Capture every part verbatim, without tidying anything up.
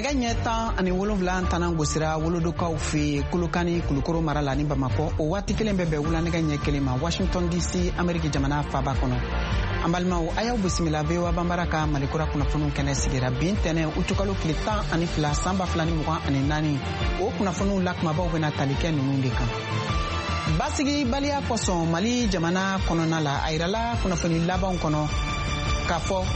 nɛgɛ ɲɛ tan ani wolonwula tana gosira wolodokaw fe Kolokani Kulukoro mara la ni Bamakɔ o waati kelen bɛ bɛn wula nɛgɛ ɲɛ kelen ma Washington D C Amérique jamana faaba kɔnɔ. An balimaw a y'aw bisimila V O A banbara ka malikura kunnafoniw kɛnɛ sigira bi ntɛnɛ utukalo tile tan ani fila san ba fila ni mugan ani naani o kunnafoniw la kumabaw bɛna tali kɛ ninnu de kan. Basigi baliya kosɔn Mali jamana kɔnɔna la a yirala kunnafoni labanw kɔnɔ k'a fɔ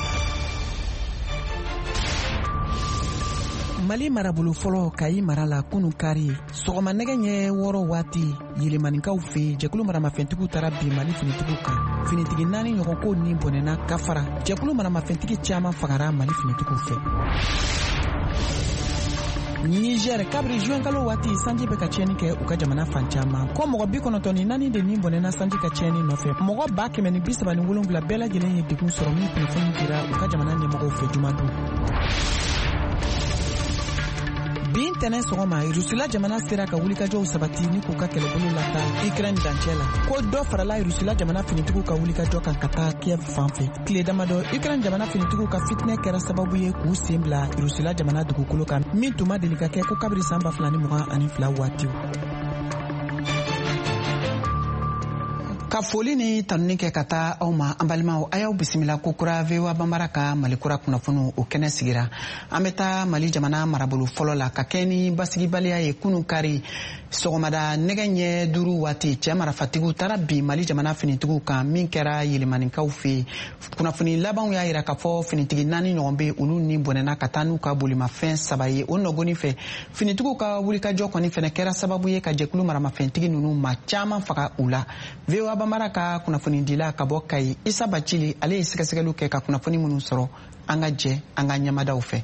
Mali marabolo fɔlɔ Kayi mara la kunu kari sɔgɔma nɛgɛ ɲɛ wɔɔrɔ waati yelemanikaw fe jɛkulu maramafɛntigiw taara bi Mali finitigiw kan finitigi naani ɲɔgɔn ko ni bɔnɛna ka fara jɛkulu maramafɛntigi caman fagara Mali finitigiw fɛ. Niger kabiri juin kalo waati sanji bɛ ka tiɲɛni kɛ u ka jamana fan caman ko mɔgɔ bi kɔnɔntɔn ni naani de ni bɔnɛna sanji ka tiɲɛni nɔfɛ mɔgɔ ba kɛmɛ ni bi saba ni wolonwula bɛɛ lajɛlen ye degun sɔrɔ min kunnafoni dira u ka jamana ɲɛmɔgɔw fɛ jumadon. Bi ntɛnɛ sɔgɔma Rusila jamana sera ka wulikajɔw sabati ni k'u ka kɛlɛbolo lata Ukraine dancɛ la ko dɔ farala Rusila jamana finitigiw ka wulikajɔ kan ka taa Kiev fanfɛ tile damadɔ Ukraine jamana finitigiw ka fitinɛ kɛra sababu ye k'u sen bila Rusila jamana dugukolo kan min tun ma deli ka kɛ ko kabiri san ba fila ni mugan ani fila waatiw. Ka foli ni tanuni kɛ ka taa aw ma an balimaw a y'aw bisimila ko kura V O A banbara ka malikura kunnafoniw o kɛnɛ sigira an bɛ taa Mali jamana marabolo fɔlɔ la ka kɛ ni basigibaliya ye kunu kari sɔgɔmada nɛgɛ ɲɛ duuru waati cɛ marafatigiw taara bi Mali jamana finitigiw kan min kɛra yelemanikaw fe kunnafoni labanw y'a yira k'a fɔ finitigi naani ɲɔgɔn bɛ olu ni bɔnɛna ka taa n'u ka bolimafɛn saba ye o nɔgɔni fɛ finitigiw ka wulikajɔ kɔni fɛnɛ kɛra sababu ye ka jɛkulu maramafɛntigi ninnu ma caman faga u la. V O A banbara ka kunnafoni dila ka bɔ Kayi Isa Bacili ale ye sɛgɛsɛgɛliw kɛ ka kunnafoni minnu sɔrɔ an ka jɛ an ka ɲɛmadaw fɛ.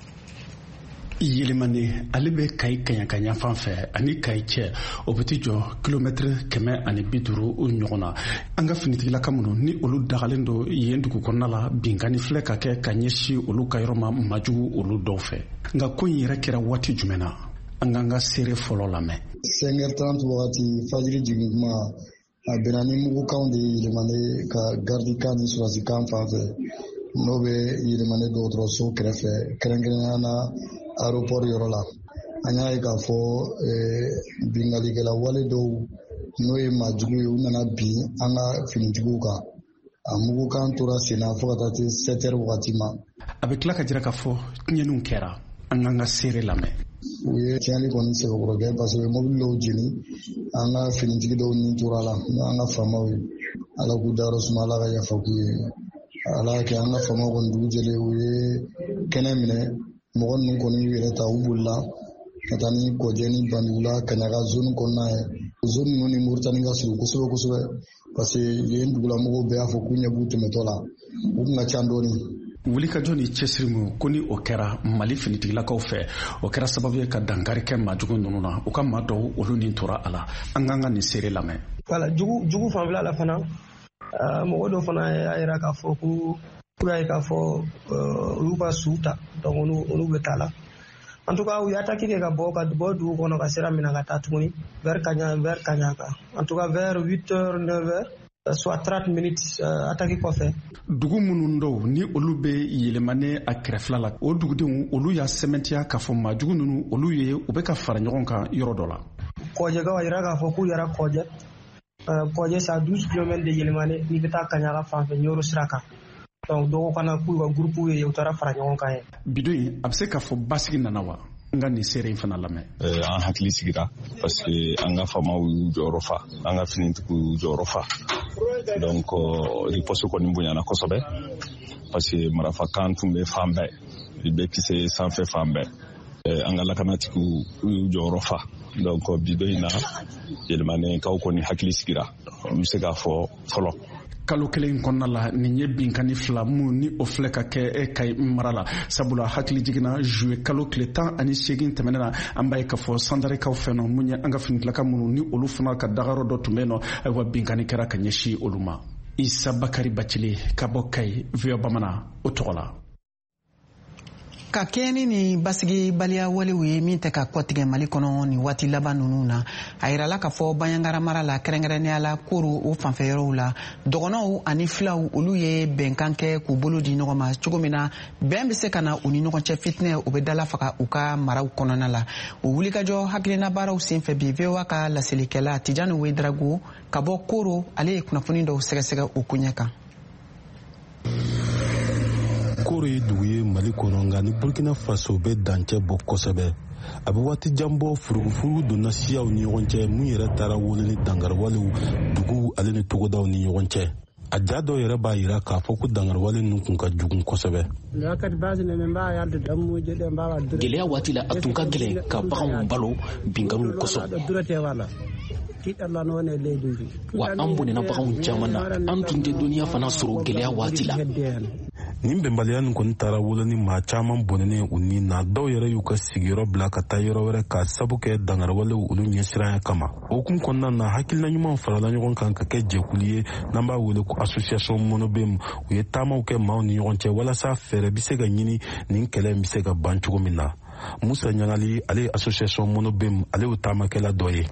Yelemane ale bɛ Kayi kaɲakaɲa fan fɛ ani Kayi cɛ o bɛ ti jɔ kilomɛtiri kɛmɛ ani bi duuru ɲɔgɔn na an ka finitigilaka minnu ni olu dagalen don yen dugu kɔnɔna la binkani filɛ ka kɛ ka ɲɛsin olu ka yɔrɔ ma majugu olu dɔw fɛ nka ko in yɛrɛ kɛra waati jumɛn na an k'an ka seere fɔlɔ lamɛn. cinq heures trente waati fajiri jigin kuma a bɛnna ni mugukanw de ye Yelemane ka gardikan ni surasikan fan fɛ n'o bɛ Yelemane dɔgɔtɔrɔso kɛrɛfɛ kɛrɛnkɛrɛnnenya na aéroport yɔrɔ la an y'a ye k'a fɔ bingalikɛla wale dɔw n'o ye maajugu ye u nana bin an ka finitigiw kan a mugukan tora sen na fo ka taa se sept heures waati ma. A bɛ tila ka jira k'a fɔ tiɲɛniw kɛra an k'an ka seere lamɛn. U ye tiɲɛni kɔni sɛbɛkɔrɔ kɛ parce que mobili dɔw jeni an ka finitigi dɔw ni tora la n'o an ka faamaw ye ala k'u dayɔrɔ suma ala ka yafa k'u ye ala y'a kɛ an ka faamaw kɔni dugu jɛlen u ye kɛnɛ minɛ mɔgɔ ninnu kɔni y'u yɛrɛ ta u bolila ka taa ni kɔjɛ ni bandugula Kaɲaka zone kɔnɔna ye zone ninnu ni Moritani ka surun kosɛbɛ kosɛbɛ parce que yen dugulamɔgɔw bɛɛ y'a fɔ k'u ɲɛ b'u tɛmɛtɔ la u kun ka ca dɔɔni. Wulikajɔ ni cɛsiri mu ko ni o kɛra Mali finitigilakaw fɛ o kɛra sababu ye ka dankari kɛ maajugu ninnu na u ka maa dɔw olu nin tora a la an k'an ka nin seere lamɛn. Voilà jugu jugu fanfɛla la fana mɔgɔ dɔ fana y'a yira k'a fɔ ko pour y'a ye k'a fɔ olu ka su ta donc olu bɛ taa la en tout cas u y'a attaqué kɛ ka bɔ ka bɔ dugu kɔnɔ ka sira minɛ ka taa tuguni vers Kaɲaka vers Kaɲaka en tout cas vers huit heures neuf heures soit trente minutes attaqué kɔfɛ. Dugu minnu dɔw ni olu bɛ Yelemane a kɛrɛfɛla la o dugudenw olu y'a sɛmɛntiya k'a fɔ maajugu ninnu olu ye u bɛ ka fara ɲɔgɔn kan yɔrɔ dɔ la. Kɔjɛkaw yira k'a fɔ k'u yɛrɛ Kɔjɛ Kɔjɛ c'est à douze kilomètres de Yelemane n'i bɛ taa Kaɲaka fan fɛ Ɲoro sira kan donc dɔgɔ kana k'u ka groupe ye u taara fara ɲɔgɔn kan ye. Bidon a bɛ se k'a fɔ basigi nana wa an ka nin seere in fana lamɛn. An hakili sigira parce que an ka faamaw y'u jɔyɔrɔ fa an ka finitigiw y'u jɔyɔrɔ fa donc riposte kɔni bonyana kosɛbɛ parce que marafakan tun bɛ fan bɛɛ i bɛ kisɛ sanfɛ fan bɛɛ an ka lakanatigiw y'u jɔyɔrɔ fa donc bidon in na Yelemane kaw kɔni hakili sigira n bɛ se k'a fɔ fɔlɔ. Kalo kelen kɔnɔna la nin ye binkani fila mun ni o filɛ ka kɛ Kayi mara la sabula hakili jiginna juillet kalo tile tan ani seegin tɛmɛnen na an b'a ye k'a fɔ sandarikaw fɛ nɔ mun ye an ka finitigilaka minnu ni olu fana ka dagayɔrɔ dɔ tun bɛ yen nɔ ayiwa binkani kɛra ka ɲɛsin olu ma. Isa Bakari Bacili ka bɔ Kayi V O A bamanan o tɔgɔ la. ka kɛɲɛ ni basigi baliya walew ye min tɛ ka kɔtigɛ Mali kɔnɔ ni waati laban ninnu na a yirala k'a fɔ Banyankara mara la kɛrɛnkɛrɛnnenya la Koro o fanfɛyɔrɔw la dɔgɔnɔw ani filaw olu ye bɛnkan kɛ k'u bolo di ɲɔgɔn ma cogo min na bɛn bɛ se ka na u ni ɲɔgɔn cɛ fitinɛ o bɛ dalafaga u ka maraw kɔnɔna la o wulikajɔ hakilina baaraw senfɛ bi V O A ka laselikɛla Tijani Wedrago ka bɔ Koro ale ye kunnafoni dɔw sɛgɛsɛgɛ o koɲɛ kan. Koro ye dugu ye Mali kɔnɔ nka ni Burkina Faso bɛ dancɛ bɔ kosɛbɛ a bɛ waati jan bɔ furugufuru donna siyaw ni ɲɔgɔn cɛ mun yɛrɛ taara wolo ni dangariwalew dugu ale ni togodaw ni ɲɔgɔn cɛ a ja dɔw yɛrɛ b'a yira k'a fɔ ko dangariwale ninnu kun ka jugun kosɛbɛ. Gɛlɛya waati la a tun ka gɛlɛn ka baganw balo binganiw kosɔn wa an bonnena baganw caman na an tun tɛ dɔnniya fana sɔrɔ gɛlɛya waati la. Nin bɛnbaliya nin kɔni taara wolo ni maa caman bɔnɛnen u ni na dɔw yɛrɛ y'u ka sigiyɔrɔ bila ka taa yɔrɔ wɛrɛ ka sabu kɛ dangariwalew olu ɲɛsiranya kama. O kun kɔnɔna na hakilina ɲuman farala ɲɔgɔn kan ka kɛ jɛkulu ye n'an b'a wele ko association monobem u ye taamaw kɛ maaw ni ɲɔgɔn cɛ walasa fɛɛrɛ bɛ se ka ɲini nin kɛlɛ bɛ se ka ban cogo min na. Musa Ɲangali ale ye association monobem ale y'o taamakɛla dɔ ye.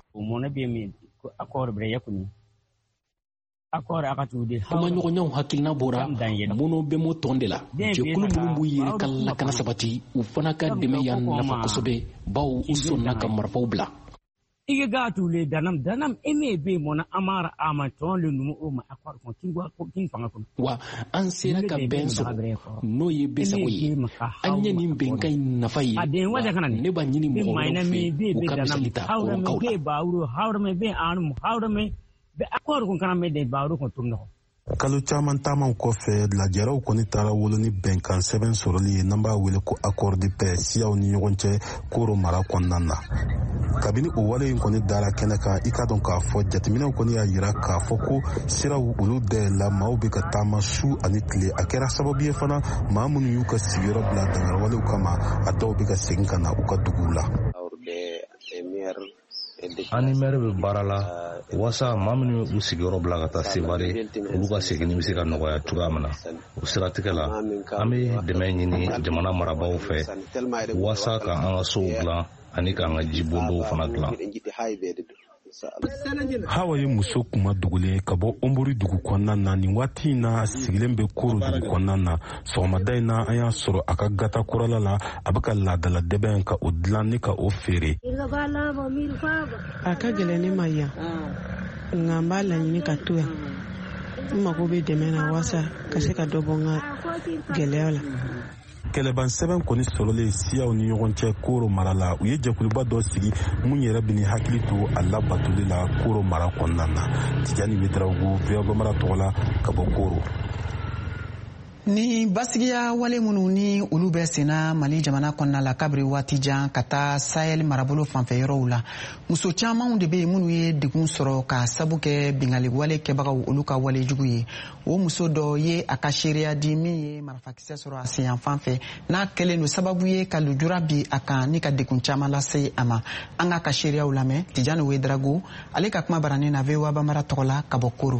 kuma ɲɔgɔnyaw hakilina bɔra minnu bɛ mo tɔn de la jɛkulu minnu b'u yɛrɛ ka lakana sabati u fana ka dɛmɛ yan nafa kosɛbɛ bawo u sɔnna ka marifaw bila. Ige gatu le danam danam eme be mona amara ama ton le numu o ma akwar ko kingwa ko king fanga ko wa an sera ka ben so no ye be sa ko ye an ye nin ben kai nafa ye ne ba nyini mo ko ka bisalita ko ka be bauru hawra me be anu hawra me be akwar ko kana me de bauru ko tumno. Kalo caman taamaw kɔfɛ lajɛraw kɔni taara wolo ni bɛnkan sɛbɛn sɔrɔli ye n'an b'a wele ko accord de paix siyaw ni ɲɔgɔn cɛ Koro mara kɔnɔna na. Kabini o wale in kɔni dara kɛnɛ kan i ka dɔn k'a fɔ jateminɛw kɔni y'a yira k'a fɔ ko siraw olu dayɛlɛla maaw bɛ ka taama su ani tile a kɛra sababu ye fana maa minnu y'u ka sigiyɔrɔ bila dangariwalew kama a dɔw bɛ ka segin ka na u ka duguw la. Ani mɛri bɛ baara la wasa maa minnu u sigiyɔrɔ bila ka taa Sevare olu ka segin bɛ se ka nɔgɔya cogoya min na o siratigɛ la an bɛ dɛmɛ ɲini jamana marabaaw fɛ wasa ka an ka sow dilan ani k'an ka jibondow fana dilan. Hawa ye muso kuma dogolen ka bɔ Ombori dugu kɔnɔna na nin waati in na sigilen bɛ Koro dugu kɔnɔna na sɔgɔmada in na an y'a sɔrɔ a ka gata kurala la a bɛ ka laadala dɛbɛn ka o dilan ni ka o feere. A ka gɛlɛn ne ma yan nka n b'a laɲini ka to yan n mago bɛ dɛmɛ na wasa ka se ka dɔ bɔ n ka gɛlɛya la. Kɛlɛban sɛbɛn kɔni sɔrɔlen siyaw ni ɲɔgɔn cɛ Koro mara la u ye jɛkuluba dɔ sigi mun yɛrɛ bɛ ni hakili to a labatoli la Koro mara kɔnɔna na. Tijani Wedrago V O A Bambara tɔgɔ la ka bɔ Koro. Ni basigiya wale minnu ni olu bɛ senna Mali jamana kɔnɔna la kabiri waati jan ka taa Sahel marabolo fanfɛ yɔrɔw la muso camanw de bɛ yen minnu ye degun sɔrɔ ka sabu kɛ bingali wale kɛbagaw olu ka wale jugu ye o muso dɔ ye a ka seereya di min ye marifakisɛ sɔrɔ a sen fan fɛ n'a kɛlen don sababu ye ka lujura bi a kan ni ka degun caman lase a ma an ka ka seereyaw lamɛn Tijani Wedrago ale ka kuma baranin na V O A Bambara tɔgɔ la ka bɔ Koro.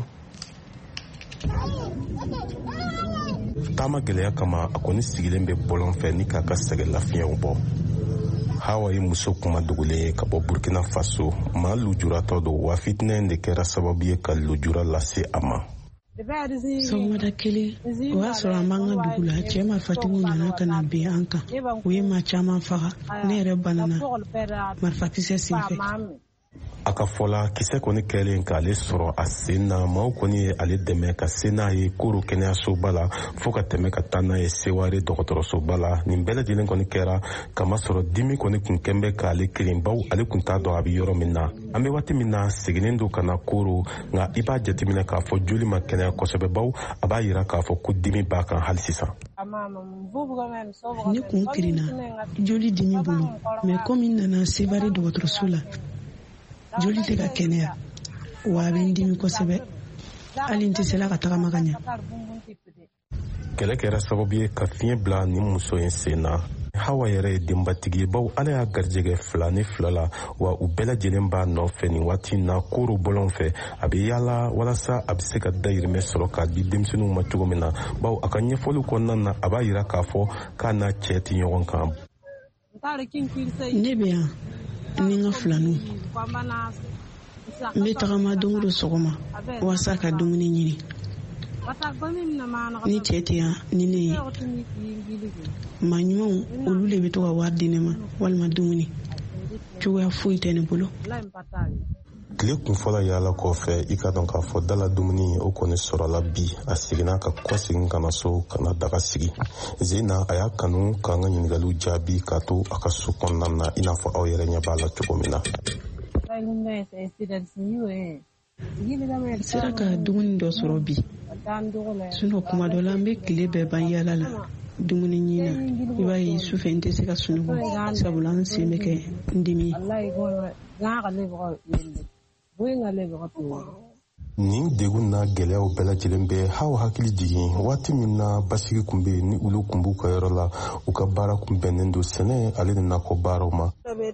Taama gɛlɛya kama a kɔni sigilen bɛ bɔlɔn fɛ ni k'a ka sɛgɛ lafiɲɛw bɔ. Hawa ye muso kuma dogolen ka bɔ Burkina Faso maa lujuratɔ don wa fitinɛ de kɛra sababu ye ka lujura lase a ma. Sɔgɔmada kelen o y'a sɔrɔ an b'an ka dugu la cɛ marifatigiw nana ka na bin an kan u ye maa caman faga ne yɛrɛ banana marifakisɛ senfɛ. A ka fɔla kisɛ kɔni kɛlen k'ale sɔrɔ a sen na maaw kɔni ye ale dɛmɛ ka se n'a ye Koro kɛnɛyasoba la fo ka tɛmɛ ka taa n'a ye Seware dɔgɔtɔrɔsoba la nin bɛɛ lajɛlen kɔni kɛra kamasɔrɔ dimi kɔni kun kɛn bɛ k'ale kelen baw ale kun t'a dɔn a bɛ yɔrɔ min na an bɛ waati min na seginnen don ka na Koro nka i b'a jateminɛ k'a fɔ joli ma kɛnɛya kosɛbɛ baw a b'a yira k'a fɔ ko dimi b'a kan hali sisan. Ne kun kirinna joli dimi bolo mɛ komi n nana Sevare dɔgɔtɔrɔso la joli tɛ ka kɛnɛya wa a bɛ n dimi kosɛbɛ hali n tɛ se la ka tagama ka ɲɛ. kɛlɛ kɛra sababu ye ka fiɲɛ bila ni muso in sen na. Hawa yɛrɛ ye denbatigi ye baw ala y'a garijɛgɛ fila ni fila la wa u bɛɛ lajɛlen b'a nɔfɛ nin waati na kooro bɔlɔn fɛ a bɛ yaala walasa a bɛ se ka dayirimɛ sɔrɔ k'a di denmisɛnninw ma cogo min na baw a ka ɲɛfɔliw kɔnɔna na a b'a yira k'a fɔ k'a n'a cɛ tɛ ɲɔgɔn kan. Ne bɛ yan ni n ka filaninw n bɛ tagama don o don sɔgɔma walasa ka dumuni ɲini. Ni cɛ tɛ yan ni ne ye maa ɲumanw olu de bɛ to ka wari di ne ma walima dumuni cogoya foyi tɛ ne bolo. Tile kunfɔlɔ yaala kɔfɛ i ka dɔn k'a fɔ dala dumuni o kɔni sɔrɔla bi a seginna ka kɔ segin ka na so ka na daga sigi. Zena a y'a kanu k'an ka ɲininkaliw jaabi k'a to a ka so kɔnɔna na i n'a fɔ aw yɛrɛ ɲɛ b'a la cogo min na. N sera ka dumuni dɔ sɔrɔ bi sinɔ kuma dɔ la n bɛ tile bɛɛ ban yaala la dumuni ɲini na i b'a ye sufɛ n tɛ se ka sunɔgɔ sabula n sen bɛ kɛ n dimi. Nin degun na gɛlɛyaw bɛɛ lajɛlen bɛ Hawa hakili jigin waati min na basigi kun bɛ ni olu kun b'u ka yɔrɔ la u ka baara kun bɛnnen don sɛnɛ ale ni nakɔ baaraw ma.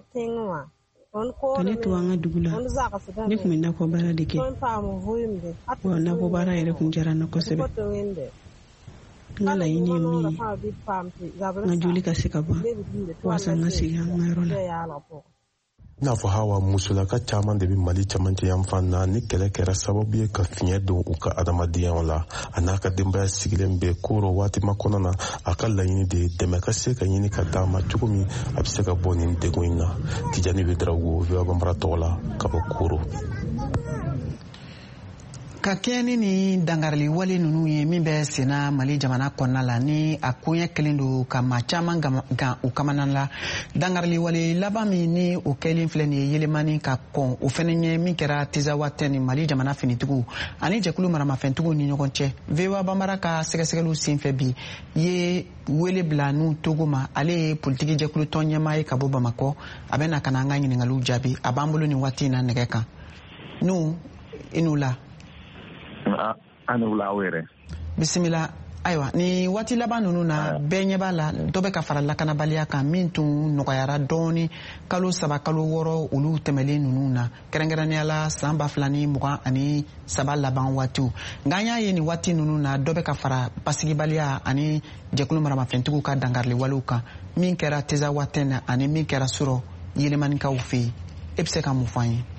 Ka ne to an ka dugu la ne kun bɛ nakɔ baara de kɛ wa nakɔ baara yɛrɛ kun diyara n na kosɛbɛ. N ka laɲini ye min ye n ka joli ka se ka ban walasa n ka segin an ka yɔrɔ la. I n'a fɔ Hawa musolaka caman de bɛ Mali cɛmancɛ yan fan na ni kɛlɛ kɛra sababu ye ka fiɲɛ don u ka adamadenyaw la a n'a ka denbaya sigilen bɛ kooro waati makɔnɔ na a ka laɲini de dɛmɛ ka se ka ɲini ka d'a ma cogo min a bɛ se ka bɔ nin degun in na. Tijani Wederawogo V O A Banbara tɔgɔ la ka bɔ kooro. Ka kɛɲɛ ni dangarili wale ninnu ye min bɛ senna Mali jamana kɔnɔna la ni a koɲɛ kelen don ka maa caman gan u kamana la. Dangarili wale laban min ni o kɛlen filɛ nin ye yelemani ka kɔn o fɛnɛ ɲɛ min kɛra Tizawa tɛ ni Mali jamana finitigiw ani jɛkulu maramafɛntigiw ni ɲɔgɔn cɛ. V O A Banbara ka sɛgɛsɛgɛliw senfɛ bi ye wele bila n'u Togo ma ale ye politiki jɛkulu tɔn ɲɛmaa ye ka bɔ Bamakɔ a bɛ na ka na an ka ɲininkaliw jaabi a b'an bolo nin waati in na nɛgɛ kan. N'u i n'u la. Bisimila ayiwa ni waati laban ninnu na bɛɛ ɲɛ b'a la dɔ bɛ ka fara lakanabaliya kan min tun nɔgɔyara dɔɔni kalo saba kalo wɔɔrɔ olu tɛmɛlen ninnu na kɛrɛnkɛrɛnnenya la san ba fila ni mugan ani saba laban waatiw nka an y'a ye nin waati ninnu na dɔ bɛ ka fara basigibaliya ani jɛkulu maramafɛntigiw ka dangarili walew kan min kɛra Tizawa tɛ na ani min kɛra Sɔrɔ yelemanikaw fɛ yen e bɛ se ka mun fɔ an ye.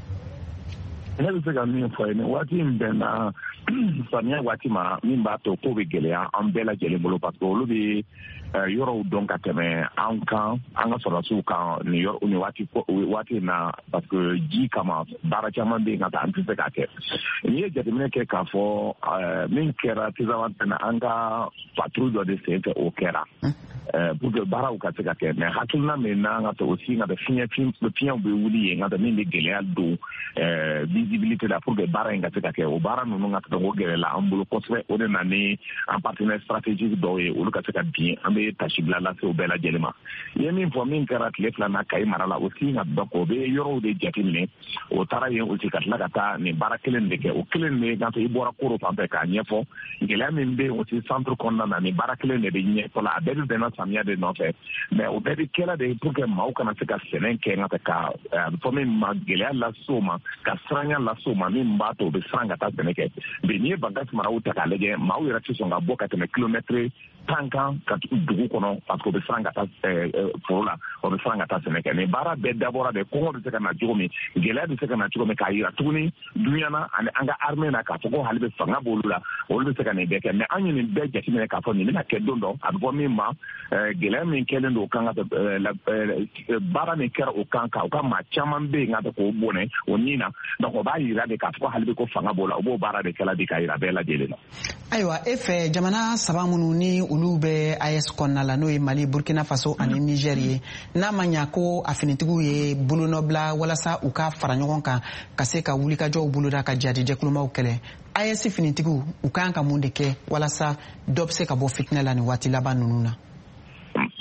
Ne bɛ se ka min fɔ yen waati in bɛn na samiya waati ma min b'a to ko bɛ gɛlɛya an bɛɛ lajɛlen bolo parce que olu bɛ yɔrɔw dɔn ka tɛmɛ an kan an ka sɔrɔdasiw kan nin yɔrɔ nin waati waati in na parce que ji kama baara caman bɛ yen ka taa an tɛ se k'a kɛ n'i ye jateminɛ kɛ k'a fɔ min kɛra Tizawa tɛ na an ka patrouille dɔ de sen fɛ o kɛra. Pour que baaraw ka se ka kɛ mais hakilina min na an ka to aussi nka fiɲɛ fiɲɛw bɛ wuli yen nka min bɛ gɛlɛya don visibilité la pour que baara in ka se ka kɛ o baara ninnu ka tɛmɛ o gɛlɛla an bolo kosɛbɛ o de na ni an partenaire stratégique dɔw ye olu ka se ka bin an bɛ tasibila lase o bɛɛ lajɛlen ma i ye min fɔ min kɛra tile fila na Kayi mara la aussi nka dɔn o bɛ yɔrɔw de jateminɛ o taara yen aussi ka tila ka taa nin baara kelen de kɛ o kelen de kan i bɔra Koro fan fɛ k'a ɲɛfɔ gɛlɛya min bɛ aussi centre kɔnɔna na nin baara kelen de bɛ ɲɛfɔ la a bɛɛ bɛ bɛnna samiya de nɔfɛ mais o bɛɛ bɛ kɛla de pour que maaw kana se ka sɛnɛ kɛ nka ka a bɛ fɔ min ma gɛlɛya lase o ma ka siranya lase o ma min b'a to o bɛ siran ka taa sɛnɛ kɛ mais n'i ye Bangasi maraw ta k'a lajɛ maaw yɛrɛ tɛ sɔn ka bɔ ka tɛmɛ kilomɛtiri tan kan ka dugu kɔnɔ parce que o bɛ siran ka taa foro la o bɛ siran ka taa sɛnɛ kɛ nin baara bɛɛ dabɔra de kɔngɔ bɛ se ka na cogo min gɛlɛya bɛ se ka na cogo min k'a yira tuguni duɲana ani an ka armée na k'a fɔ ko hali bɛ fanga b'olu la olu bɛ se ka nin bɛɛ kɛ mais an ye nin bɛɛ jateminɛ k'a fɔ nin bɛna kɛ don dɔ a bɛ fɔ min ma gɛlɛya min kɛlen don o kan ka baara min kɛra o kan ka o ka maa caman bɛ yen ka k'o bɔnɛ o nin na donc o b'a yira de k'a fɔ ko hali bɛ ko fanga b'o la o b'o baara de kɛla de k'a yira bɛɛ lajɛlen na. Ayiwa e fɛ jamana saba minnu ni olu bɛ A E S kɔnɔna la n'o ye Mali Burkina Faso ani Niger ye n'a ma ɲa ko a finitigiw ye bolonɔ bila walasa u ka fara ɲɔgɔn kan ka se ka wulikajɔw boloda ka jadi jɛkulumaw kɛlɛ A E S finitigiw u kan ka mun de kɛ walasa dɔ bɛ se ka bɔ fitinɛ la nin waati laban ninnu na.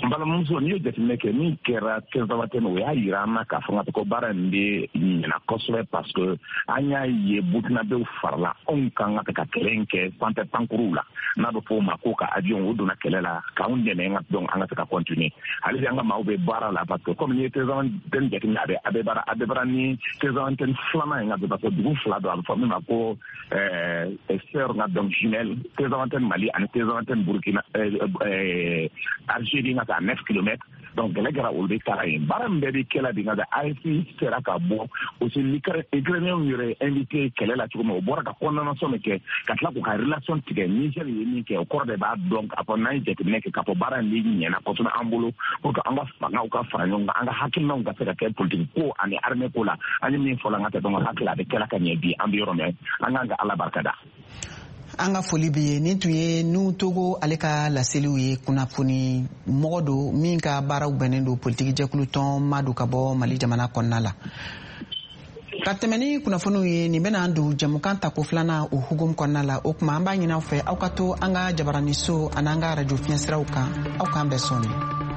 mbalamuso ni jateminɛ kɛ min kɛra kɛnzawatɛn o y'a yira an na k'a fɔ ka ko baara in bɛ ɲɛna kosɛbɛ parce que an y'a ye burukinabew farala anw kan ka ka kɛlɛ in kɛ sanfɛ pankuruw la n'a bɛ fɔ o ma ko ka avion o donna kɛlɛ la k'anw dɛmɛ ka dɔn an ka se ka continuer hali bi an ka maaw bɛ baara la parce que comme ni ye kɛnzawatɛn jateminɛ a bɛ a bɛ baara a bɛ baara ni kɛnzawatɛn filanan ye nka parce que dugu fila don a bɛ fɔ min ma ko sœur nka donc jumelle kɛnzawatɛn Mali ani kɛnzawatɛn Burkina Algérie nka à neuf kilomètres donc gɛlɛ kɛra olu bɛ taara yen baara min bɛɛ bɛ kɛla bi nka A F I sera ka bɔ aussi ukrainien yɛrɛ invité kɛlɛ la cogo min o bɔra ka condamnation min kɛ ka tila k'u ka relation tigɛ Niger ye min kɛ o kɔrɔ de b'a dɔn k'a fɔ n'an ye jateminɛ kɛ k'a fɔ baara in bɛ ɲɛna kosɛbɛ an bolo pour que an ka fangaw ka fara ɲɔgɔn kan an ka hakilinaw ka se ka kɛ politique ko ani armée ko la an ye min fɔ la an ka tɛ dɔn hakili a bɛ kɛla ka ɲɛ bi an bɛ yɔrɔ min an kan ka Ala barikada. An ka foli bi ye nin tun ye Nuhu Togo ale ka laseliw ye kunnafoni mɔgɔ don min ka baaraw bɛnnen don politiki jɛkulu tɔn Madu ka bɔ Mali jamana kɔnɔna la. Ka tɛmɛ ni kunnafoniw ye nin bɛna an don jamukan ta ko filanan o hukumu kɔnɔna la o kuma an b'a ɲini aw fɛ aw ka to an ka jabaraniso ani an ka radio fiɲɛ siraw kan aw k'an bɛɛ sɔnni.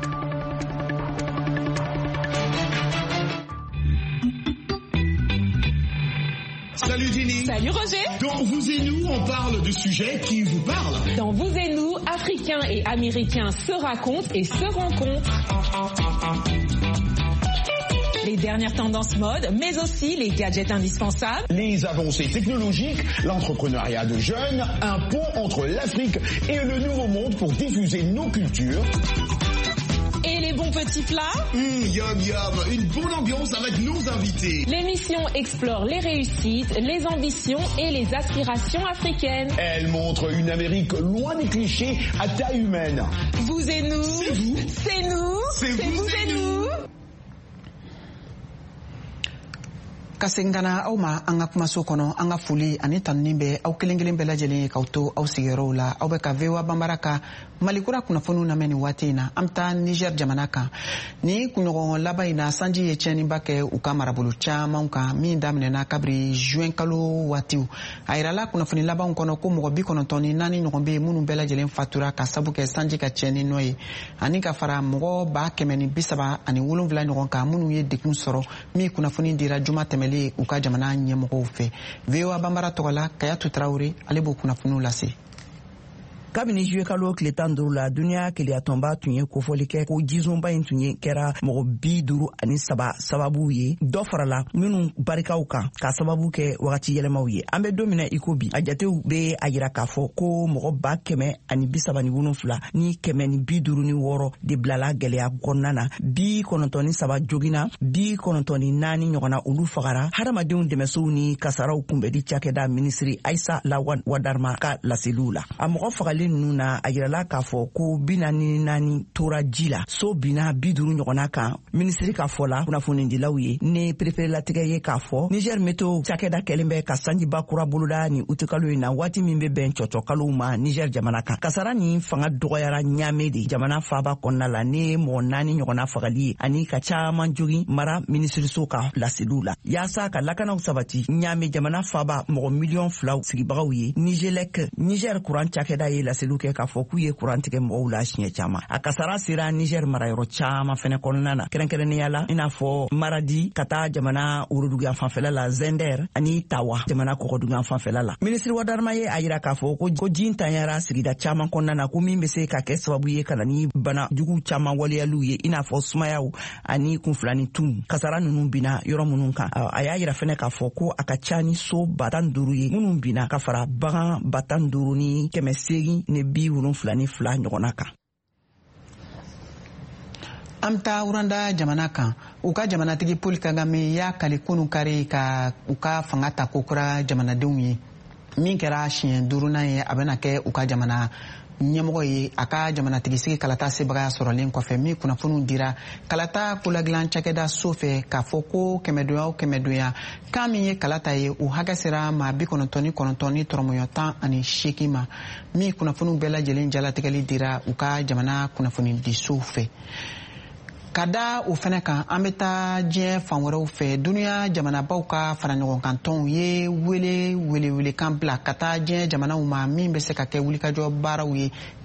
Salut Jenny. Salut Roger. Dans Vous et Nous, on parle de sujets qui vous parlent. Dans Vous et Nous, Africains et Américains se racontent et se rencontrent. Les dernières tendances mode, mais aussi les gadgets indispensables. Les avancées technologiques, l'entrepreneuriat de jeunes, un pont entre l'Afrique et le nouveau monde pour diffuser nos cultures. Et les bons petits plats. Mmh, yum yum, une bonne ambiance avec nos invités. L'émission explore les réussites, les ambitions et les aspirations africaines. Elle montre une Amérique loin des clichés à taille humaine. Vous et nous. C'est vous. C'est nous. C'est vous, vous et nous. Ka segin ka na aw ma an ka kumaso kɔnɔ an ka foli ani tanuni bɛ aw kelen kelen bɛɛ lajɛlen ye k'aw to aw sigiyɔrɔw la aw bɛ ka V O A banbara ka malikura kunnafoniw lamɛn nin waati in na an bɛ taa Niger jamana kan ni kunɲɔgɔn laban in na sanji ye tiɲɛniba kɛ u ka marabolo camanw kan min daminɛna kabiri juin kalo waatiw a yirala kunnafoni labanw kɔnɔ ko mɔgɔ bi kɔnɔntɔn ni naani ɲɔgɔn bɛ minnu bɛɛ lajɛlen fatura ka sabu kɛ sanji ka tiɲɛni nɔ ye ani ka fara mɔgɔ ba kɛmɛ ni bi saba ani wolonwula ɲɔgɔn kan minnu ye degun sɔrɔ min kunnafoni dira juma tɛmɛ u ka jamana ɲɛmɔgɔw fɛ V O A banbara tɔgɔ la Kayatu Tarawele ale b'o kunnafoniw lase. kabini juye kalo tile tan duuru la duniya keleyatɔnba tun ye kofɔli kɛ ko jizonba in tun ye kɛra mɔgɔ bi duuru ani saba sababu ye dɔ farala minnu barikaw kan ka sababu kɛ wagati yɛlɛmaw ye an bɛ don min na i ko bi a jatew bɛ a yira k'a fɔ ko mɔgɔ ba kɛmɛ ani bi saba ni wolonwula ni kɛmɛ ni bi duuru ni wɔɔrɔ de bilala gɛlɛya kɔnɔna na bi kɔnɔntɔn ni saba joginna bi kɔnɔntɔn ni naani ɲɔgɔnna olu fagara hadamadenw dɛmɛsow ni kasaraw kunbɛdi cakɛda minisiri Aisa Lawan Wadarma ka laseliw la a mɔgɔ fagali ninnu na a yirala k'a fɔ ko bi naani naani tora ji la so binna bi duuru ɲɔgɔnna kan minisiri ka fɔ la kunnafonidilaw ye ne pereperelatigɛ ye k'a fɔ Niger Meteo cakɛda kɛlen bɛ ka sanjiba kura boloda ni utikalo in na waati min bɛ bɛn cɔcɔkalow ma Niger jamana kan kasara ni fanga dɔgɔyara ɲaame de jamana faaba kɔnɔna la ne mɔgɔ naani ɲɔgɔnna fagali ye ani ka caman jogi mara minisiriso ka laseliw la yaasa ka lakanaw sabati ɲaame jamana faaba mɔgɔ miliyɔn filaw sigibagaw ye Nigelec Niger kuran cakɛda ye laseliw kɛ k'a fɔ k'u ye kuran tigɛ mɔgɔw la siɲɛ caman a kasara sera Niger marayɔrɔ caman fɛnɛ kɔnɔna na kɛrɛnkɛrɛnnenya la i n'a fɔ Maradi ka taa jamana woroduguyan fanfɛla la Zender ani Tawa jamana kɔgɔduguyan fanfɛla la minisiri Wadarma ye a yira k'a fɔ ko ji ntanyara sigida caman kɔnɔna na ko min bɛ se ka kɛ sababu ye ka na ni bana jugu caman waleyaliw ye i n'a fɔ sumayaw ani kunfilani tun kasara ninnu binna yɔrɔ minnu kan a y'a yira fɛnɛ k'a fɔ ko a ka ca ni so ba tan duuru ye minnu binna ka fara bagan ba tan duuru ni kɛmɛ seegin ni bi wolonwula ni fila ɲɔgɔnna kan. An bɛ taa Uranda jamana kan u ka jamanatigi Paul Kagame y'a kali kunu kari ka u ka fanga ta ko kura jamanadenw ye min kɛra siɲɛ duurunan ye a bɛna kɛ u ka jamana ɲɛmɔgɔ ye a ka jamanatigi sigi kalata sebagaya sɔrɔlen kɔfɛ min kunnafoniw dira kalata koladilan cakɛda so fɛ k'a fɔ ko kɛmɛdonya o kɛmɛdonya kan min ye kalata ye u hakɛ sera maa bi kɔnɔntɔn ni kɔnɔntɔn ni tɔrɔmɔɲɔ tan ani seegin ma min kunnafoniw bɛɛ lajɛlen jalatigɛli dira u ka jamana kunnafonidisow fɛ. Ka da o fɛnɛ kan an bɛ taa diɲɛ fan wɛrɛw fɛ duniya jamanabaw ka fara ɲɔgɔn kan tɔnw ye wele welewelekan bila ka taa diɲɛ jamanaw ma min bɛ se ka kɛ wulikajɔ baaraw ye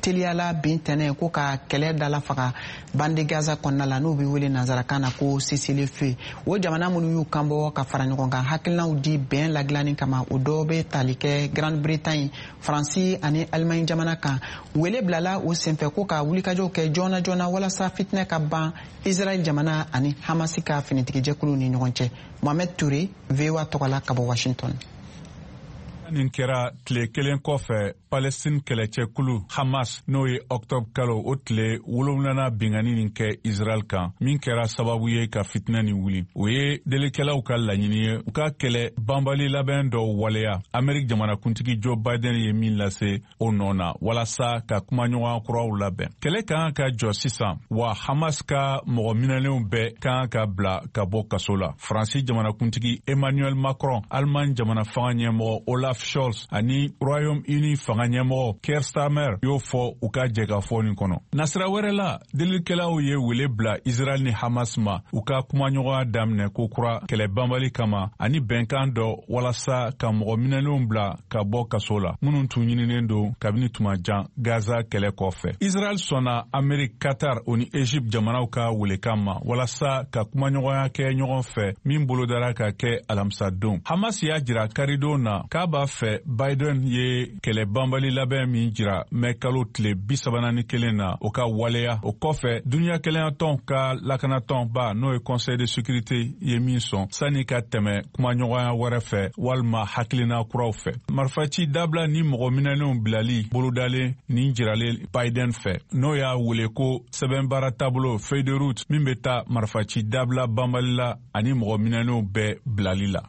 teliyala bin tɛnɛ ko ka kɛlɛ dala faga bande Gaza kɔnɔna la n'u bɛ wele nanzarakan na ko cessez-le-feu. O jamana minnu y'u kanbɔ ka fara ɲɔgɔn kan hakilinaw di bɛn ladilanni kama o dɔw bɛ tali kɛ Grande-Bretagne, Faransi ani Allemagne jamana kan. Wele bilala o senfɛ ko ka wulikajɔw kɛ joona joona walasa fitinɛ ka ban Israel jamana ani Hamas ka finitigijɛkulu ni ɲɔgɔn cɛ. Mohamed Touré, V O A tɔgɔla ka bɔ Washington. Nin kɛra tile kelen kɔfɛ Palestine kɛlɛcɛkulu Hamas n'o ye octobre kalo o tile wolonwulana bingani nin kɛ Israel kan min kɛra sababu ye ka fitinɛ ni wuli. O ye delikɛlaw ka laɲini ye u ka kɛlɛ banbali labɛn dɔ waleya. Amerik jamanakuntigi Joe Biden ye min lase o nɔ na walasa ka kumaɲɔgɔn kuraw labɛn. Kɛlɛ kan ka jɔ sisan wa Hamas ka mɔgɔ minɛlenw bɛɛ kan ka bila ka bɔ kaso la. Faransi jamanakuntigi Emmanuel Macron, Allemagne jamana fanga ɲɛmɔgɔ Olaf Scholz ani Royaume-Uni fanga ɲɛmɔgɔ Keir Starmer y'o fɔ u ka jɛ ka fɔ nin kɔnɔ. Nasira wɛrɛ la, delikɛlaw ye wele bila Israel ni Hamas ma u ka kumaɲɔgɔnya daminɛ ko kura kɛlɛ banbali kama ani bɛnkan dɔ walasa ka mɔgɔ minɛlenw bila ka bɔ kaso la minnu tun ɲininen don kabini tuma jan Gaza kɛlɛ kɔfɛ. Israel sɔnna Amerik, Qatar o ni Egypte jamanaw ka welekan ma walasa ka kumaɲɔgɔnya kɛ ɲɔgɔn fɛ min bolodara ka kɛ alamisa don. Hamas y'a jira karidon na k'a b'a fɛ Biden ye kɛlɛ banbali labɛn min jira mɛ kalo tile bi saba ni kelen na o ka waleya. O kɔfɛ duniya kɛlɛyatɔn ka lakanatɔnba n'o ye Conseil de sécurité ye min sɔn sani ka tɛmɛ kumaɲɔgɔnya wɛrɛ fɛ walima hakilina kuraw fɛ. Marifaci dabila ni mɔgɔ minɛlenw bilali bolodalen nin jiralen Biden fɛ n'o y'a wele ko sɛbɛnbaara taabolo feuille de route min bɛ taa marifaci dabila banbali la ani mɔgɔ minɛlenw bɛɛ bilali la.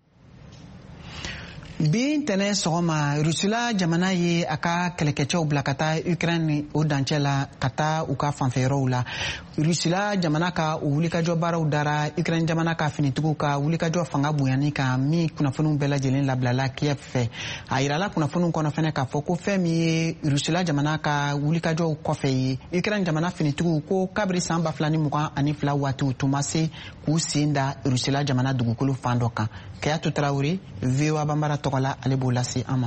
Bi ntɛnɛ sɔgɔma Rusila jamana ye a ka kɛlɛkɛcɛw bila ka taa Ukraine o dancɛ la ka taa u ka fanfɛyɔrɔw la. Rusila jamana ka o wulikajɔ baaraw dara Ukraine jamana ka finitigiw ka wulikajɔ fanga bonyani kan min kunnafoniw bɛɛ lajɛlen labilala Kiev fɛ. A yirala kunnafoniw kɔnɔ fɛnɛ k'a fɔ ko fɛn min ye Rusila jamana ka wulikajɔw kɔfɛ ye Ukraine jamana finitigiw ko kabiri san ba fila ni mugan ani fila waatiw tun ma se k'u sen da Rusila jamana dugukolo fan dɔ kan. Kayatu Traoré, V O A Bambara tɔgɔla ale b'o lase an ma.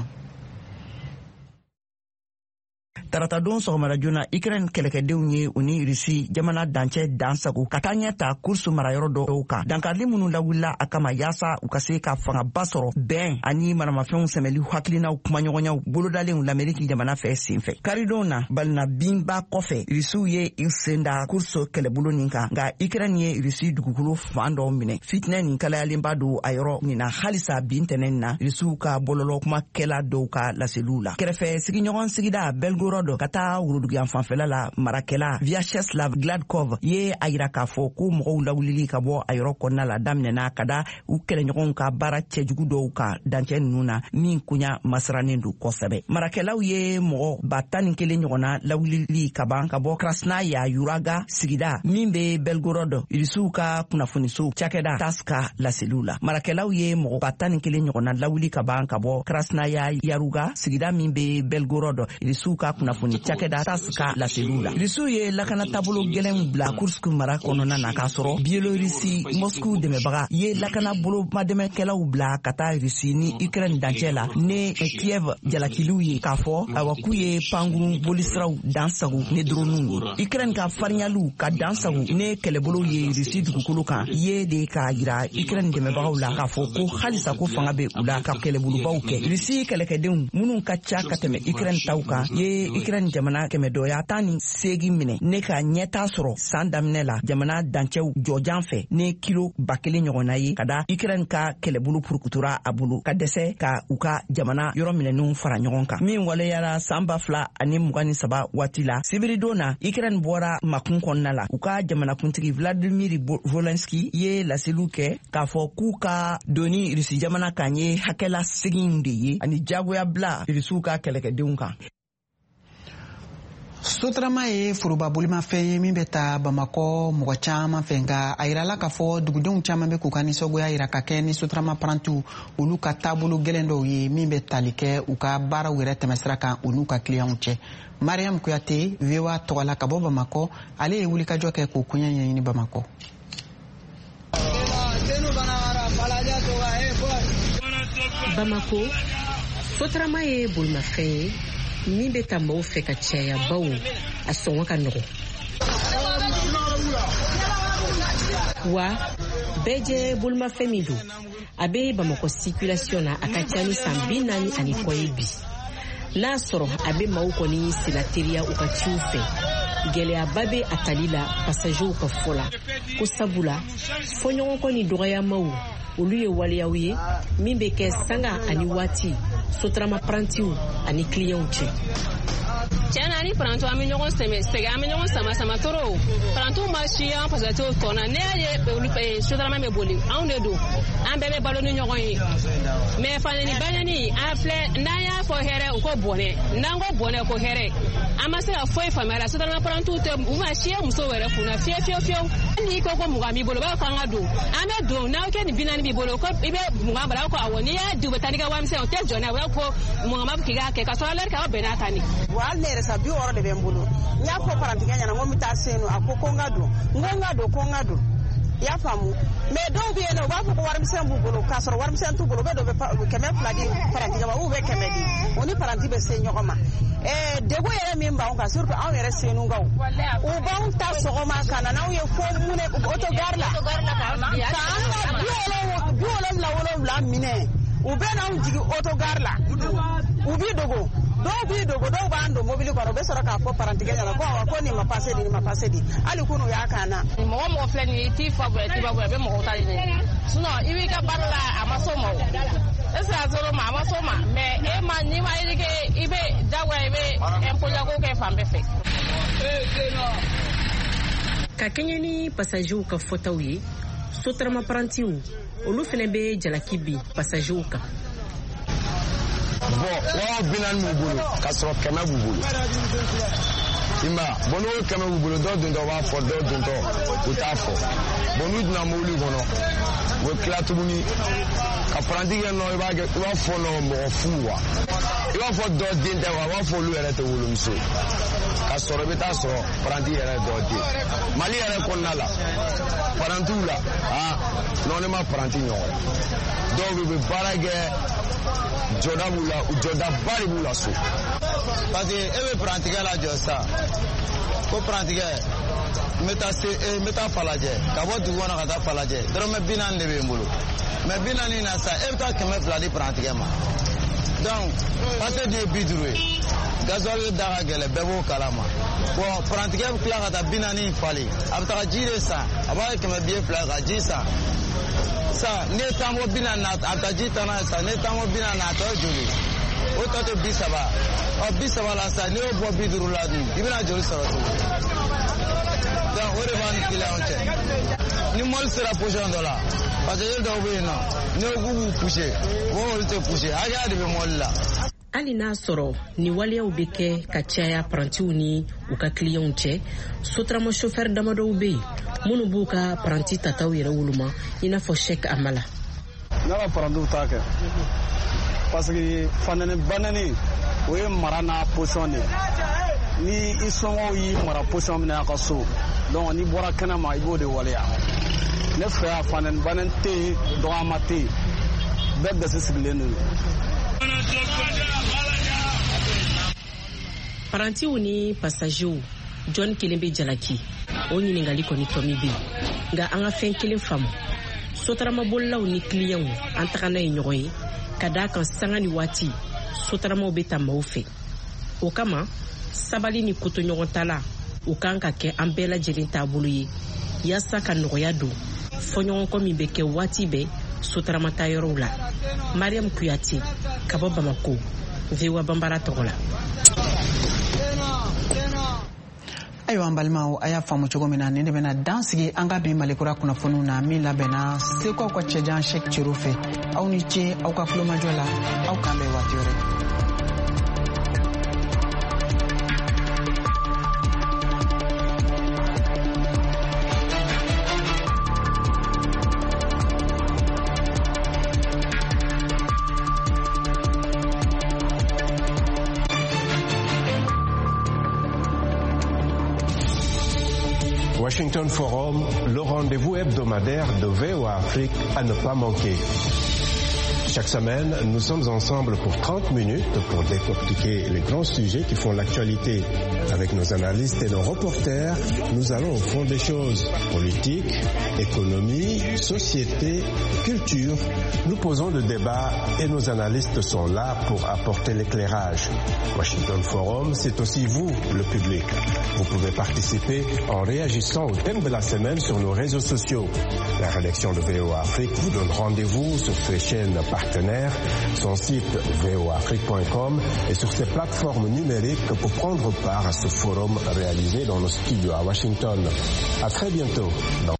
Tarata don sɔgɔmada joona Ukraine kɛlɛkɛdenw ye u ni Rusi jamana dancɛ dansago ka taa ɲɛ ta kursu marayɔrɔ dɔw kan. Dankarili minnu lawulila a kama yaasa u ka se ka fangaba sɔrɔ bɛn ani maramafɛnw sɛmɛli hakilinaw kumaɲɔgɔnyaw bolodalenw l'Amérique jamana fɛ senfɛ. Karidon na balina binba kɔfɛ Rusiw ye u sen da kursu kɛlɛbolo nin kan nka Ukraine ye Rusi dugukolo fan dɔw minɛ. Fitinɛ nin kalayalenba don a yɔrɔ nin na halisa bin tɛnɛ na Rusiw ka bɔlɔlɔ kumakɛla dɔw ka laseliw la. Kɛrɛfɛ sigiɲɔgɔn sigida Belgorod ka taa woroduguyan fanfɛla la marakɛla Vyacheslav Gladkov ye a yira k'a fɔ ko mɔgɔw lawulili ka bɔ a yɔrɔ kɔnɔna la daminɛna ka da u kɛlɛɲɔgɔnw ka baara cɛjugu dɔw kan dancɛ ninnu na min koɲa masiranen don kosɛbɛ. Marakɛlaw ye mɔgɔ ba tan ni kelen ɲɔgɔnna lawulili ka ban ka bɔ Krasnaya Yuraga sigida min bɛ Belgorod Rusiw ka kunnafoniso cakɛda T A S S ka laseliw la. Marakɛlaw ye mɔgɔ ba tan ni kelen ɲɔgɔnna lawuli ka ban ka bɔ Krasnaya Yaruga sigida min bɛ Belgorod Rusiw ka kunnafoni cakɛda T A S S ka laseliw la. Rusiw ye lakana taabolo gɛlɛnw bila Kursk mara kɔnɔna na k'a sɔrɔ Biélorussie Moscou dɛmɛbaga ye lakana bolo madɛmɛkɛlaw bila ka taa Rusi ni Ukraine dancɛ la ne Kiev jalakiliw ye k'a fɔ awa k'u ye pankurun bolisiraw dansago ne dronuw ye. Ukraine ka fariɲaliw ka dansago ne kɛlɛbolo ye Rusi dugukolo kan ye de k'a yira Ukraine dɛmɛbagaw la k'a fɔ ko halisa ko fanga bɛ u la ka kɛlɛbolobaw kɛ. Rusi kɛlɛkɛdenw minnu ka ca ka tɛmɛ Ukraine taw kan ye Ukraine jamana kɛmɛ dɔya tan ni seegin minɛ ne ka ɲɛta sɔrɔ san daminɛ la jamana dancɛw jɔjan fɛ ne kilo ba kelen ɲɔgɔnna ye ka da Ukraine ka kɛlɛbolo purukutura a bolo ka dɛsɛ ka u ka jamana yɔrɔ minɛnenw fara ɲɔgɔn kan min waleyara san ba fila ani mugan ni saba waati la sibiridon na Ukraine bɔra makun kɔnɔna la u ka jamanakuntigi Vladimir Volensky ye laseliw kɛ k'a fɔ k'u ka doni Rusi jamana kan ye hakɛla segin de ye ani jagoya bila Rusiw ka kɛlɛkɛdenw kan. Sotrama ye foroba bolimafɛn ye min bɛ taa Bamakɔ mɔgɔ caman fɛ nka a yirala k'a fɔ dugudenw caman bɛ k'u ka nisɔngoya yira ka kɛ ni Sotrama parantiw olu ka taabolo gɛlɛn dɔw ye min bɛ tali kɛ u ka baaraw yɛrɛ tɛmɛsira kan u n'u ka kiliyanw cɛ. Mariam Kuyate, V O A tɔgɔla ka bɔ Bamakɔ, ale ye wulikajɔ kɛ k'o koɲɛ ɲɛɲini Bamakɔ. Bamako, Sotrama ye bolimafɛn ye min bɛ ta maaw fɛ ka caya baw a sɔngɔ ka nɔgɔ wa bɛɛ jɛ bolimafɛn min don a bɛ Bamakɔ circulation na a ka ca ni san bi naani ani kɔ ye bi n'a sɔrɔ a bɛ maaw kɔni sila teriya u ka ciw fɛ gɛlɛyaba bɛ a tali la pasagew ka fɔ la ko sabula fɔɲɔgɔnkɔ ni dɔgɔyamaw olu ye waleyaw ye min bɛ kɛ sanga ani waati sotarama parantiw ani clients cɛ tiɲɛna ni paranto an bɛ ɲɔgɔn sɛmɛ sɛgɛ an bɛ ɲɔgɔn sama sama toro paranto ma si an pasagew tɔnna ne y'a ye olu sotarama bɛ boli anw de don an bɛɛ bɛ balo ni ɲɔgɔn ye mais fanɛni banɛni an filɛ n'an y'a fɔ hɛrɛ u ko bɔnɛ n'an ko bɔnɛ ko hɛrɛ an ma se ka foyi faamuya la sotarama parantiw tɛ u ma si ye muso wɛrɛ kunna fiyewu fiyewu fiyewu n'i ko ko mugan b'i bolo b'a fɔ an ka don an bɛ don n'aw kɛ nin bi naani b'i bolo ko i bɛ mugan bala aw ko awɔ n'i y'a di u bɛ taa n'i ka warimisɛn o tɛ jɔ n'a ye u b'a fɔ mugan b'a fɔ k'i k'a kɛ ka sɔrɔ alɛri k'aw bɛn n'a ta nin sa bi wɔɔrɔ de bɛ n bolo n y'a fɔ parantigɛ ɲɛna n ko n bɛ taa sen a ko ko n ka don n ko n ka don ko n ka don i y'a faamu mais dɔw bɛ yen nɔ u b'a fɔ ko warimisɛn b'u bolo k'a sɔrɔ warimisɛn t'u bolo u bɛ dɔ bɛ kɛmɛ fila di parantigɛ ma u bɛ kɛmɛ di o ni paranti bɛ se ɲɔgɔn ma degun yɛrɛ min b'anw kan surtout anw yɛrɛ senugaw u b'anw ta sɔgɔma ka na n'anw ye fo mun autogare la k'an ka bi wolonwula wolonwula minɛ u bɛ n'anw jigin autogare la u b'i dogo dɔw b'i dogo dɔw b'an don mobili kɔnɔ u bɛ sɔrɔ k'a fɔ parantigɛ ɲɛna ko awɔ ko nin ma passé di nin ma passé di hali kunu u y'a kan na mɔgɔ mɔgɔ filɛ nin ye i t'i fa bonya i t'i ba bonya a bɛ mɔgɔw ta de ɲini sinon i b'i ka baara la a ma s'o ma o est ce que a sɔrɔ ma a ma s'o ma mais e ma n'i ma yiri kɛ i bɛ jagoya i bɛ impôt jago kɛ fan bɛɛ fɛ ka kɛɲɛ ni pasagew ka fɔtaw ye sotarama parantiw olu fana bɛ jalaki bin pasagew kan bon waa bi naani b'u bolo k'a sɔrɔ kɛmɛ b'u bolo i ma bon n'o kɛmɛ b'u bolo dɔw dontɔ b'a fɔ dɔw dontɔ u t'a fɔ bon n'u donna mobili kɔnɔ u bɛ tila tuguni ka paranti kɛ nɔ i b'a kɛ i b'a fɔ nɔ mɔgɔ fu wa i b'a fɔ dɔ den tɛ wa i b'a fɔ olu yɛrɛ tɛ wolomuso ka sɔrɔ i bɛ taa sɔrɔ paranti yɛrɛ dɔ den mali yɛrɛ kɔnɔna la parantiw la aa non ne ma paranti ɲɔgɔn dɔw bɛ bɛ baara kɛ jɔda b'u la jɔdaba de b'u la so parce que e bɛ parantigɛ la jɔ sa ko parantigɛ n bɛ taa se n bɛ taa falajɛ ka bɔ dugu kɔnɔ ka taa falajɛ dɔrɔmɛ bi naani de bɛ n bolo mais bi naani na sa e bɛ taa kɛmɛ fila di parantigɛ ma donc pase de ye bi duuru ye gasoil da ka gɛlɛ bɛɛ b'o kalama bon parantigɛ bɛ tila ka taa bi naani falen a bɛ taga ji de san a b'a kɛ kɛmɛ biye fila ka ji san sa ne tanko bi naani na a bɛ taa ji tan na sa ne tanko bi naani na a tɔ ye joli o tɔ tɛ bi saba ɔ bi saba la sa n'i y'o bɔ bi duuru la dun i bɛna joli sɔrɔ tugun donc o de b'a ni kiliyanw cɛ ni mɔbili sera position dɔ la passager dɔw bɛ yen nɔ n'o k'u b'u poussé o olu tɛ poussé hakɛya de bɛ mɔbili la. hali n'a sɔrɔ ni waleyaw bɛ kɛ ka caya parantiw ni u ka clients cɛ sotarama chauffeur damadɔw bɛ yen minnu b'u ka paranti tataw yɛrɛ woloma i n'a fɔ Sheikh Amala. ne ka parantiw t'a kɛ parce que fanɛni banɛni o ye mara n'a position de ni i sɔngɔw y'i mara position min na a ka so donc n'i bɔra kɛnɛ ma i b'o de waleya ne fɛ yan fanɛni banɛni tɛ yen dɔgɔyama tɛ yen bɛɛ gasi sigilen don. parantiw ni pasagew jɔn kelen bɛ jalaki o ɲiningali kɔni tɔmi bɛ yen nka an ka fɛn kelen faamu sotaramabolilaw ni clients an taga n'a ye ɲɔgɔn ye ka d'a kan sanga ni waati sotaramaw bɛ ta maaw fɛ o kama sabali ni kotoɲɔgɔn ta la o kan ka kɛ an bɛɛ lajɛlen taabolo ye yaasa ka nɔgɔya don fɔɲɔgɔnkɔ min bɛ kɛ waati bɛɛ sotaramata yɔrɔw la. Mariam Kuyate ka bɔ Bamako, V O A Bambara tɔgɔ la. ayiwa an balimaw a y'a faamu cogo min na nin de bɛna dan sigi an ka bi malikura kunnafoniw na min labɛnna sekaw ka cɛjan Sheikh Cero fɛ aw ni ce aw ka kulomajɔ la aw k'an bɛn waati wɛrɛ. Washington Forum, le rendez-vous hebdomadaire de V O A Afrique à ne pas manquer. Chaque semaine, nous sommes ensemble pour trente minutes pour décortiquer les grands sujets qui font l'actualité. Avec nos analystes et nos reporters, nous allons au fond des choses. Politique, économie, société, culture. Nous posons le débat et nos analystes sont là pour apporter l'éclairage. Washington Forum, c'est aussi vous, le public. Vous pouvez participer en réagissant au thème de la semaine sur nos réseaux sociaux. La rédaction de V O A Afrique vous donne rendez-vous sur ses chaînes partenaires, son site v o afrique point com et sur ses plateformes numériques pour prendre part à ce forum réalisé dans nos studios à Washington. À très bientôt dans